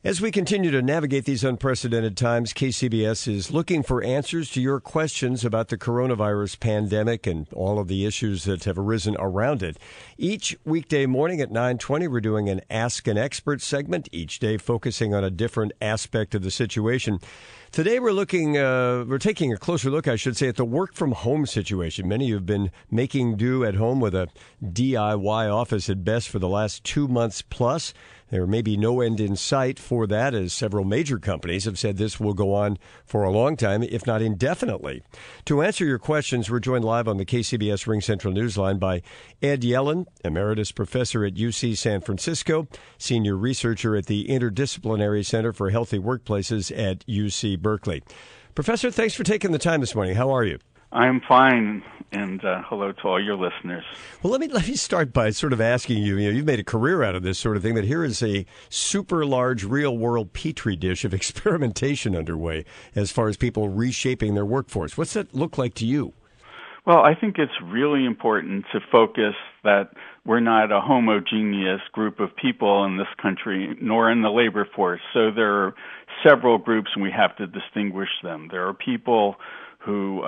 As we continue to navigate these unprecedented times, KCBS is looking for answers to your questions about the coronavirus pandemic and all of the issues that have arisen around it. Each weekday morning at 9:20, we're doing an Ask an Expert segment, each day focusing on a different aspect of the situation. Today we're taking a closer look, I should say, at the work from home situation. Many of you have been making do at home with a DIY office at best for the last 2 months plus. There may be no end in sight for that, as several major companies have said this will go on for a long time, if not indefinitely. To answer your questions, we're joined live on the KCBS Ring Central Newsline by Ed Yellen, Emeritus Professor at UC San Francisco, Senior Researcher at the Interdisciplinary Center for Healthy Workplaces at UC Berkeley. Professor, thanks for taking the time this morning. How are you? I'm fine, and hello to all your listeners. Well, let me start by sort of asking you, you've made a career out of this sort of thing, but here is a super large real-world petri dish of experimentation underway as far as people reshaping their workforce. What's that look like to you? Well, I think it's really important to focus that we're not a homogeneous group of people in this country, nor in the labor force. So there are several groups, and we have to distinguish them. There are people who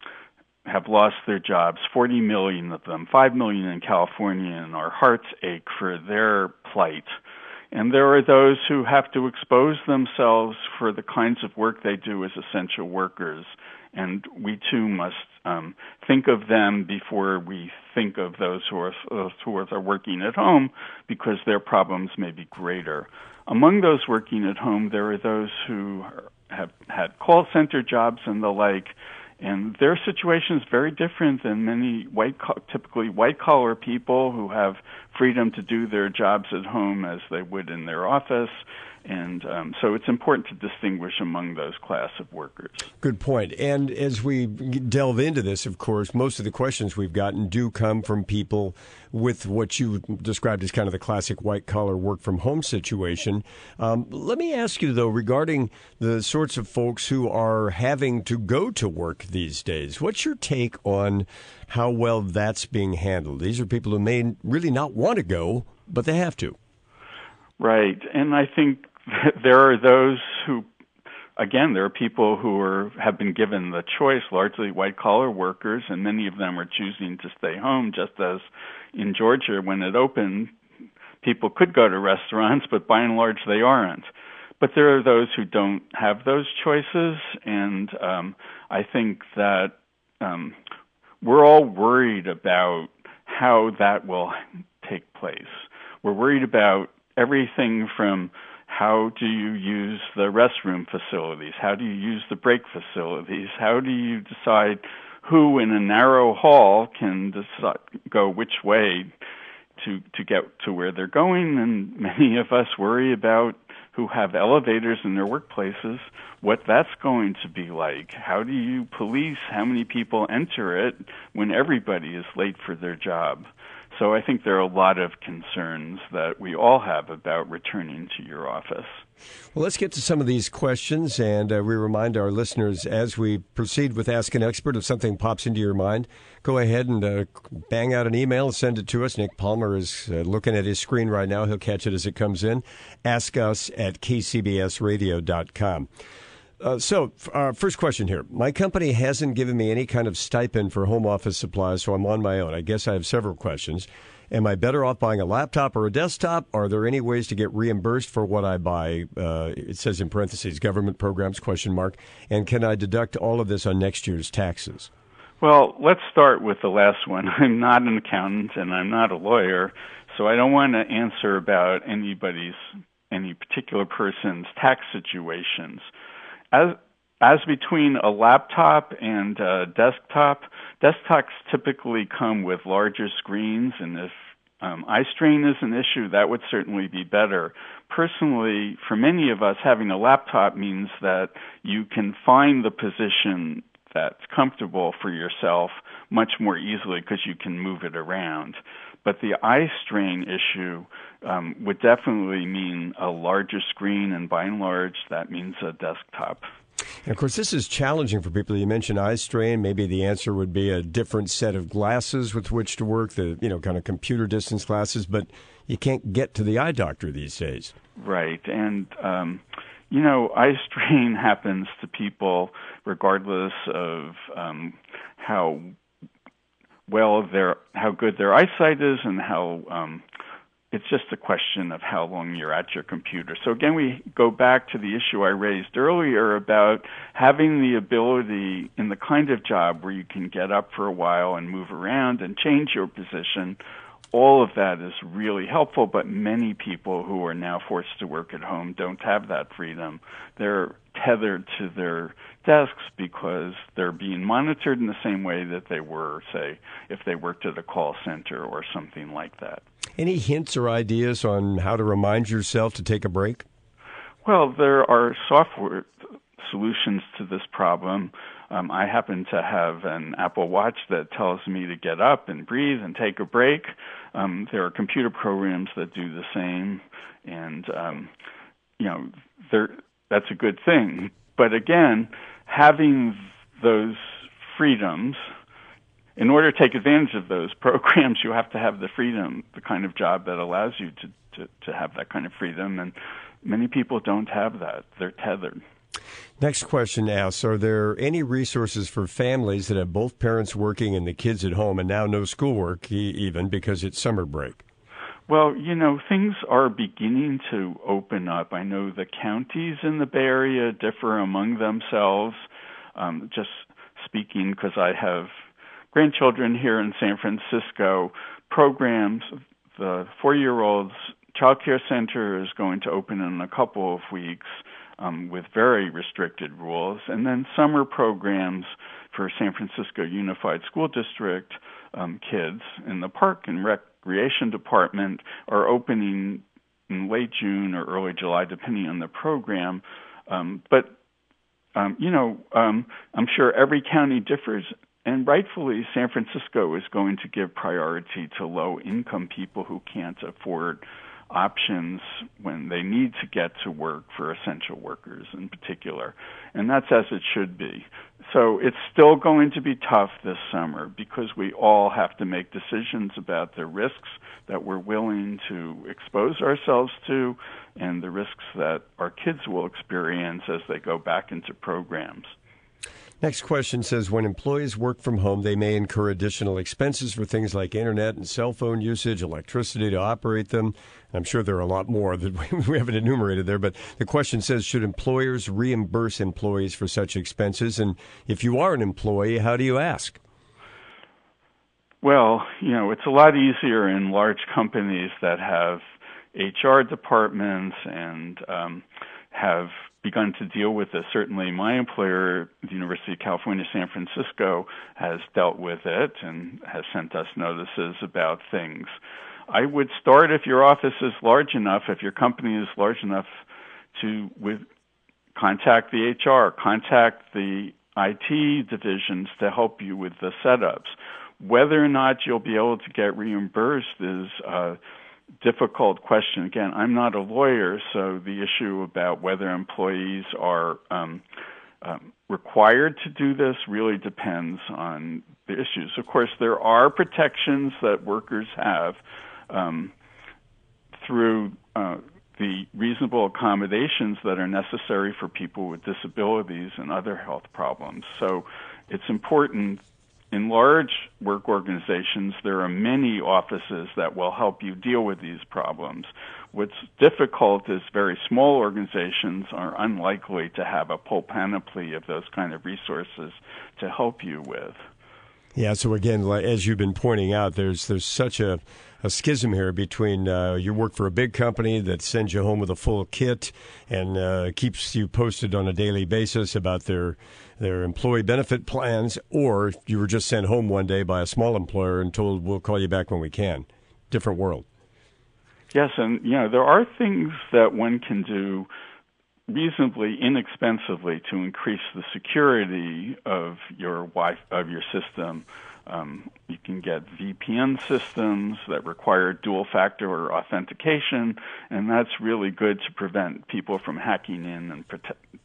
have lost their jobs, 40 million of them, 5 million in California, and our hearts ache for their plight. And there are those who have to expose themselves for the kinds of work they do as essential workers. And we, too, must think of them before we think of those who are working at home, because their problems may be greater. Among those working at home, there are those who have had call center jobs and the like, and their situation is very different than many typically white-collar people who have freedom to do their jobs at home as they would in their office. And so it's important to distinguish among those class of workers. Good point. And as we delve into this, of course, most of the questions we've gotten do come from people with what you described as kind of the classic white-collar work-from-home situation. Let me ask you, though, regarding the sorts of folks who are having to go to work these days. What's your take on how well that's being handled? These are people who may really not want to go, but they have to. Right. And I think there are those who, again, there are people who have been given the choice, largely white-collar workers, and many of them are choosing to stay home, just as in Georgia, when it opened, people could go to restaurants, but by and large they aren't. But there are those who don't have those choices, and I think that we're all worried about how that will take place. We're worried about everything from how do you use the restroom facilities? How do you use the break facilities? How do you decide who in a narrow hall can go which way to get to where they're going? And many of us worry about who have elevators in their workplaces, what that's going to be like. How do you police how many people enter it when everybody is late for their job? So I think there are a lot of concerns that we all have about returning to your office. Well, let's get to some of these questions, and we remind our listeners as we proceed with Ask an Expert, if something pops into your mind, go ahead and bang out an email and send it to us. Nick Palmer is looking at his screen right now. He'll catch it as it comes in. Ask us at kcbsradio.com. So, first question here. My company hasn't given me any kind of stipend for home office supplies, so I'm on my own. I guess I have several questions. Am I better off buying a laptop or a desktop? Are there any ways to get reimbursed for what I buy? It says in parentheses, government programs, ? And can I deduct all of this on next year's taxes? Well, let's start with the last one. I'm not an accountant and I'm not a lawyer, so I don't want to answer about any particular person's tax situations. As between a laptop and a desktop, desktops typically come with larger screens, and if eye strain is an issue, that would certainly be better. Personally, for many of us, having a laptop means that you can find the position that's comfortable for yourself much more easily because you can move it around. But the eye strain issue would definitely mean a larger screen, and by and large, that means a desktop. And of course, this is challenging for people. You mentioned eye strain. Maybe the answer would be a different set of glasses with which to work, the kind of computer distance glasses, but you can't get to the eye doctor these days. Right. And, eye strain happens to people regardless of how good their eyesight is and how it's just a question of how long you're at your computer. So again, we go back to the issue I raised earlier about having the ability in the kind of job where you can get up for a while and move around and change your position. All of that is really helpful, but many people who are now forced to work at home don't have that freedom. They're tethered to their desks because they're being monitored in the same way that they were, say, if they worked at a call center or something like that. Any hints or ideas on how to remind yourself to take a break? Well, there are software solutions to this problem. I happen to have an Apple Watch that tells me to get up and breathe and take a break. There are computer programs that do the same, and that's a good thing. But again, having those freedoms, in order to take advantage of those programs, you have to have the freedom, the kind of job that allows you to have that kind of freedom, and many people don't have that. They're tethered. Next question asks, are there any resources for families that have both parents working and the kids at home and now no schoolwork even because it's summer break? Well, things are beginning to open up. I know the counties in the Bay Area differ among themselves. Just speaking because I have grandchildren here in San Francisco, programs, the 4-year-old's child care center is going to open in a couple of weeks. With very restricted rules. And then summer programs for San Francisco Unified School District kids in the Park and Recreation Department are opening in late June or early July, depending on the program. I'm sure every county differs, and rightfully San Francisco is going to give priority to low-income people who can't afford options when they need to get to work for essential workers in particular. And that's as it should be. So it's still going to be tough this summer because we all have to make decisions about the risks that we're willing to expose ourselves to and the risks that our kids will experience as they go back into programs. Next question says, when employees work from home, they may incur additional expenses for things like internet and cell phone usage, electricity to operate them. I'm sure there are a lot more that we haven't enumerated there, but the question says, should employers reimburse employees for such expenses? And if you are an employee, how do you ask? Well, it's a lot easier in large companies that have HR departments and have begun to deal with this. Certainly my employer, the University of California, San Francisco, has dealt with it and has sent us notices about things. I would start if your office is large enough, if your company is large enough to contact the HR, contact the IT divisions to help you with the setups. Whether or not you'll be able to get reimbursed is difficult question. Again, I'm not a lawyer, so the issue about whether employees are required to do this really depends on the issues. Of course, there are protections that workers have through the reasonable accommodations that are necessary for people with disabilities and other health problems. So it's important. In large work organizations, there are many offices that will help you deal with these problems. What's difficult is very small organizations are unlikely to have a full panoply of those kind of resources to help you with. Yeah, so again, as you've been pointing out, there's such a schism here between you work for a big company that sends you home with a full kit and keeps you posted on a daily basis about their employee benefit plans, or you were just sent home one day by a small employer and told, we'll call you back when we can. Different world. Yes, and there are things that one can do reasonably inexpensively to increase the security of your system. You can get VPN systems that require dual-factor authentication, and that's really good to prevent people from hacking in and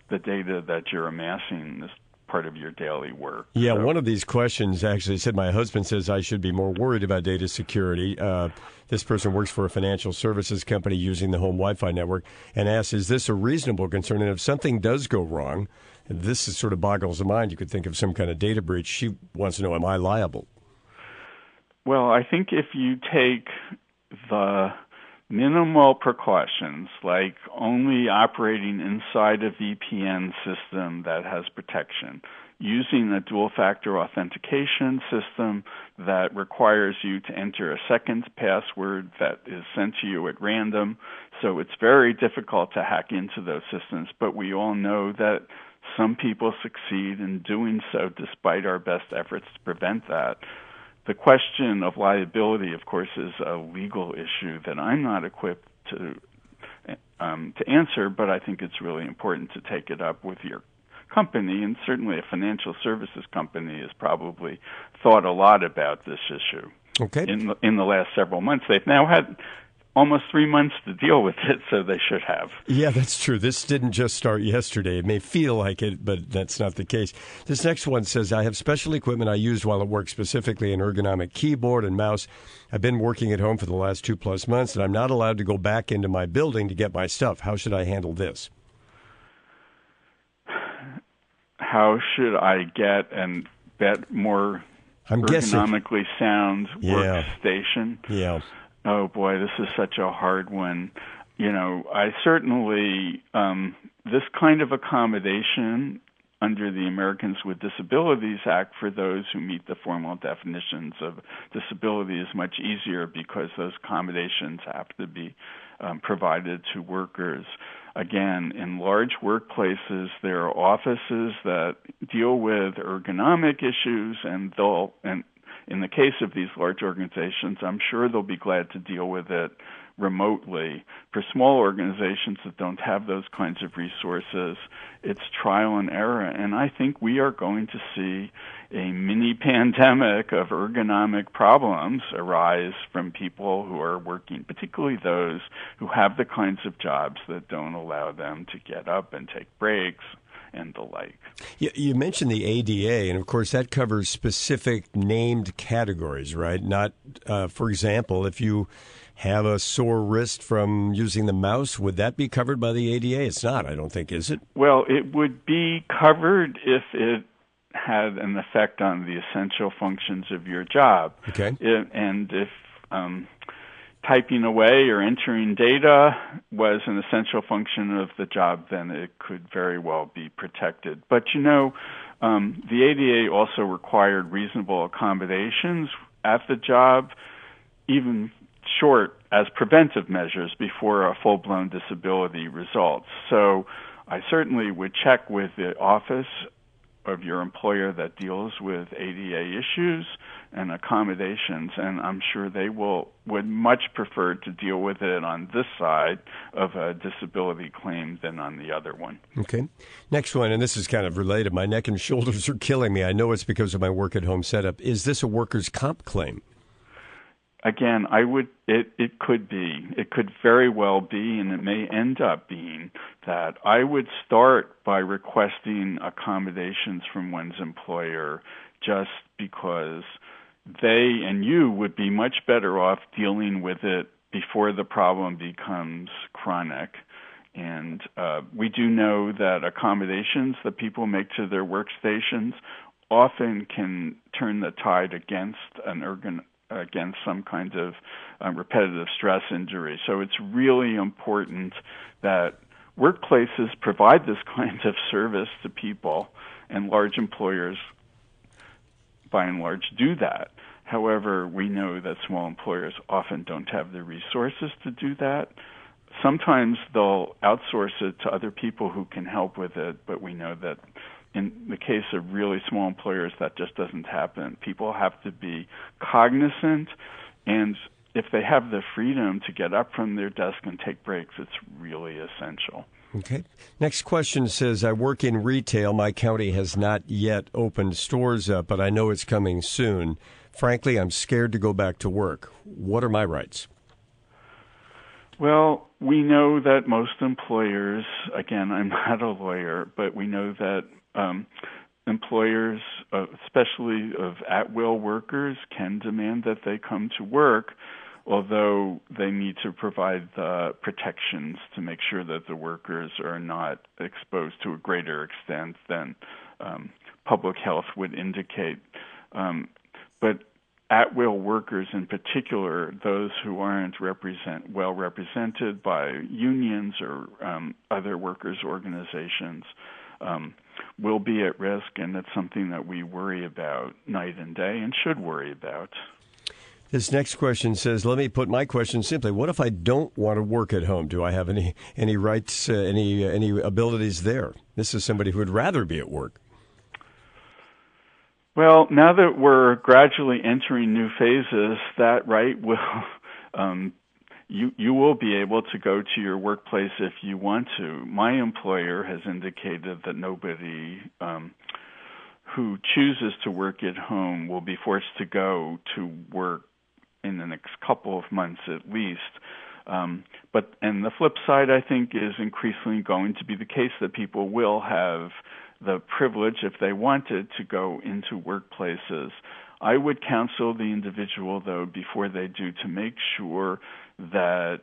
the data that you're amassing is part of your daily work. Yeah, so one of these questions actually said, my husband says I should be more worried about data security. This person works for a financial services company using the home Wi-Fi network and asks, is this a reasonable concern? And if something does go wrong, this is sort of boggles the mind. You could think of some kind of data breach. She wants to know, am I liable? Well, I think if you take the minimal precautions, like only operating inside a VPN system that has protection, using a dual-factor authentication system that requires you to enter a second password that is sent to you at random. So it's very difficult to hack into those systems, but we all know that some people succeed in doing so despite our best efforts to prevent that. The question of liability, of course, is a legal issue that I'm not equipped to answer, but I think it's really important to take it up with your company, and certainly a financial services company has probably thought a lot about this issue. Okay. In the last several months. They've now had almost 3 months to deal with it, so they should have. Yeah, that's true. This didn't just start yesterday. It may feel like it, but that's not the case. This next one says, I have special equipment I use while at work, specifically an ergonomic keyboard and mouse. I've been working at home for the last 2+ months, and I'm not allowed to go back into my building to get my stuff. How should I handle this? How should I get and bet more ergonomically sound workstation? Yeah. Oh boy, this is such a hard one. You know, I certainly, this kind of accommodation under the Americans with Disabilities Act for those who meet the formal definitions of disability is much easier because those accommodations have to be provided to workers. Again, in large workplaces, there are offices that deal with ergonomic issues, and in the case of these large organizations, I'm sure they'll be glad to deal with it remotely. For small organizations that don't have those kinds of resources, it's trial and error. And I think we are going to see a mini pandemic of ergonomic problems arise from people who are working, particularly those who have the kinds of jobs that don't allow them to get up and take breaks and the like. You mentioned the ADA, and of course that covers specific named categories, right? Not, for example, if you have a sore wrist from using the mouse, would that be covered by the ADA? It's not, I don't think, is it? Well, it would be covered if it had an effect on the essential functions of your job. Okay. And if typing away or entering data was an essential function of the job, then it could very well be protected. But, you know, the ADA also required reasonable accommodations at the job, even short as preventive measures before a full-blown disability results. So I certainly would check with the office of your employer that deals with ADA issues and accommodations, and I'm sure they would much prefer to deal with it on this side of a disability claim than on the other one. Okay. Next one, and this is kind of related. My neck and shoulders are killing me. I know it's because of my work-at-home setup. Is this a workers' comp claim? Again, it could be. It could very well be, and it may end up being, that I would start by requesting accommodations from one's employer just because they and you would be much better off dealing with it before the problem becomes chronic. And we do know that accommodations that people make to their workstations often can turn the tide against against some kind of repetitive stress injury. So it's really important that workplaces provide this kind of service to people, and large employers, by and large, do that. However, we know that small employers often don't have the resources to do that. Sometimes they'll outsource it to other people who can help with it, but we know that in the case of really small employers, that just doesn't happen. People have to be cognizant, and if they have the freedom to get up from their desk and take breaks, it's really essential. Okay. Next question says, I work in retail. My county has not yet opened stores up, but I know it's coming soon. Frankly, I'm scared to go back to work. What are my rights? Well, we know that most employers, again, I'm not a lawyer, but we know that employers, especially of at-will workers, can demand that they come to work, although they need to provide the protections to make sure that the workers are not exposed to a greater extent than public health would indicate. But at-will workers in particular, those who aren't well represented by unions or other workers' organizations, will be at risk, and it's something that we worry about night and day and should worry about. This next question says, let me put my question simply. What if I don't want to work at home? Do I have any rights, any abilities there? This is somebody who would rather be at work. Well, now that we're gradually entering new phases, that right will you will be able to go to your workplace if you want to. My employer has indicated that nobody who chooses to work at home will be forced to go to work in the next couple of months at least. And the flip side, I think, is increasingly going to be the case that people will have the privilege, if they wanted, to go into workplaces. I would counsel the individual, though, before they do, to make sure that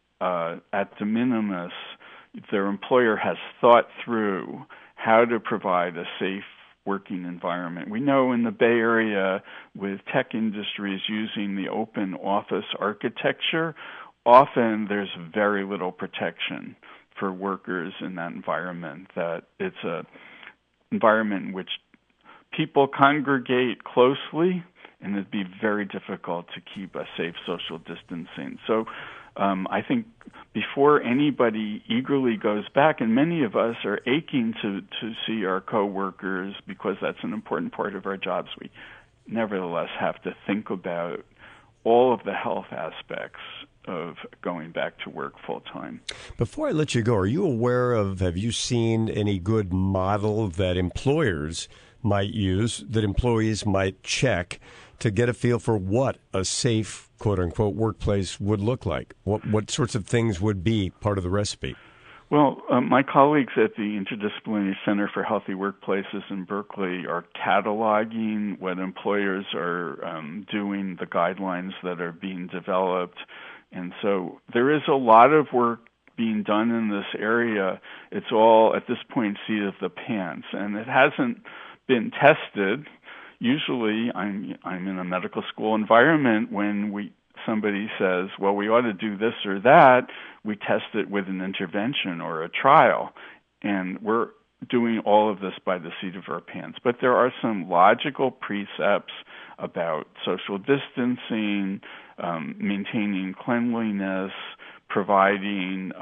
at the minimus, their employer has thought through how to provide a safe working environment. We know in the Bay Area, with tech industries using the open office architecture, often there's very little protection for workers in that environment, that it's an environment in which people congregate closely, and it'd be very difficult to keep a safe social distancing. So I think before anybody eagerly goes back, and many of us are aching to see our coworkers because that's an important part of our jobs, we nevertheless have to think about all of the health aspects of going back to work full time. Before I let you go, are you aware of, have you seen any good model that employers might use, that employees might check to get a feel for what a safe, quote-unquote, workplace would look like? What sorts of things would be part of the recipe? Well, my colleagues at the Interdisciplinary Center for Healthy Workplaces in Berkeley are cataloging what employers are doing, the guidelines that are being developed. And so there is a lot of work being done in this area. It's all, at this point, seat of the pants, and it hasn't been tested. Usually, I'm in a medical school environment when somebody says, well, we ought to do this or that, we test it with an intervention or a trial, and we're doing all of this by the seat of our pants. But there are some logical precepts about social distancing, maintaining cleanliness, providing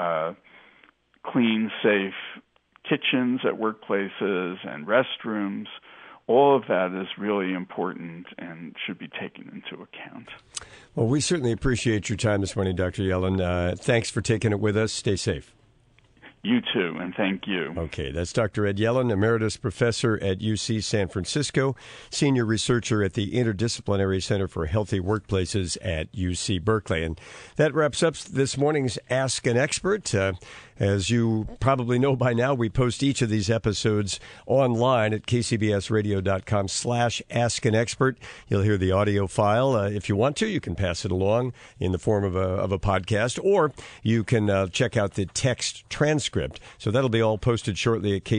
clean, safe kitchens at workplaces and restrooms. All of that is really important and should be taken into account. Well, we certainly appreciate your time this morning, Dr. Yellen. Thanks for taking it with us. Stay safe. You too, and thank you. Okay, that's Dr. Ed Yellen, Emeritus Professor at UC San Francisco, Senior Researcher at the Interdisciplinary Center for Healthy Workplaces at UC Berkeley. And that wraps up this morning's Ask an Expert. As you probably know by now, we post each of these episodes online at kcbsradio.com/askanexpert. You'll hear the audio file. If you want to, you can pass it along in the form of a podcast, or you can check out the text transcript. So that'll be all posted shortly at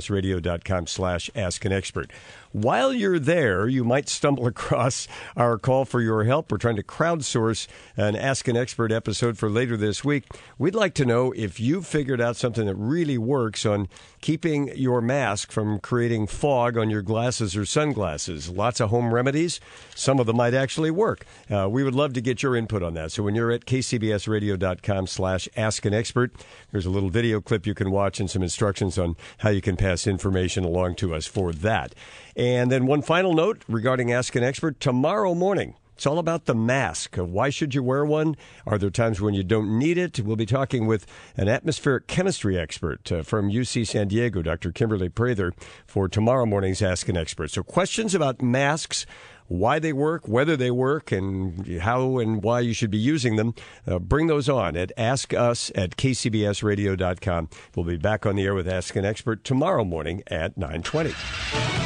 kcbsradio.com/askanexpert. While you're there, you might stumble across our call for your help. We're trying to crowdsource an Ask an Expert episode for later this week. We'd like to know if you've figured out something that really works on keeping your mask from creating fog on your glasses or sunglasses. Lots of home remedies. Some of them might actually work. We would love to get your input on that. So when you're at kcbsradio.com/askanexpert, there's a little video clip you can watch and some instructions on how you can pass information along to us for that. And then one final note regarding Ask an Expert. Tomorrow morning, it's all about the mask. Why should you wear one? Are there times when you don't need it? We'll be talking with an atmospheric chemistry expert from UC San Diego, Dr. Kimberly Prather, for tomorrow morning's Ask an Expert. So questions about masks, why they work, whether they work, and how and why you should be using them. Bring those on at askus@kcbsradio.com. We'll be back on the air with Ask an Expert tomorrow morning at 9:20.